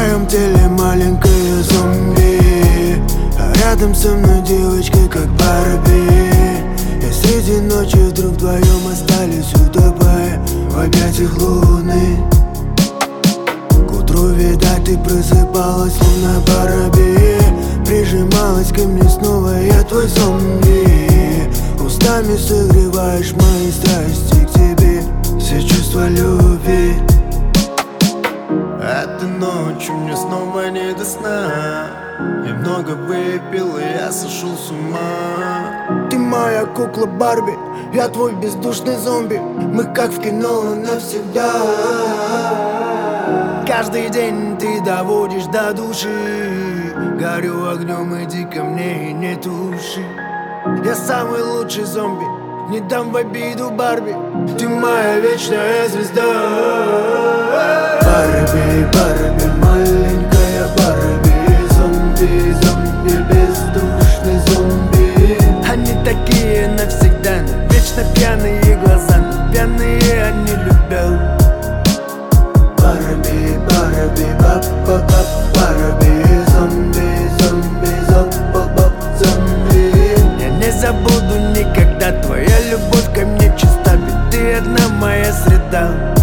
твоем теле маленькая зомби, а рядом со мной девочка как Барби. И среди ночи вдруг вдвоем остались утопая в объятиях луны. К утру, видать, ты просыпалась словно Барби, прижималась ко мне снова, я твой зомби. Устами согреваешь мои страсти к тебе, все чувства любви. Этой ночью мне снова не до сна. Я много выпил, и я сошел с ума. Ты моя кукла Барби, я твой бездушный зомби. Мы как в кино навсегда. Каждый день ты доводишь до души. Горю огнем, иди ко мне и не туши. Я самый лучший зомби, не дам в обиду Барби. Ты моя вечная звезда. Барби, Барби, маленькая Барби. Зомби, зомби, бездушный зомби. Они такие навсегда, но вечно пьяные глаза, но пьяные они любят. Барби, Барби, ба-ба-ба, Барби. Зомби, зомби, зомби, зомби. Я не забуду никогда, твоя любовь ко мне чиста, ведь ты одна моя среда.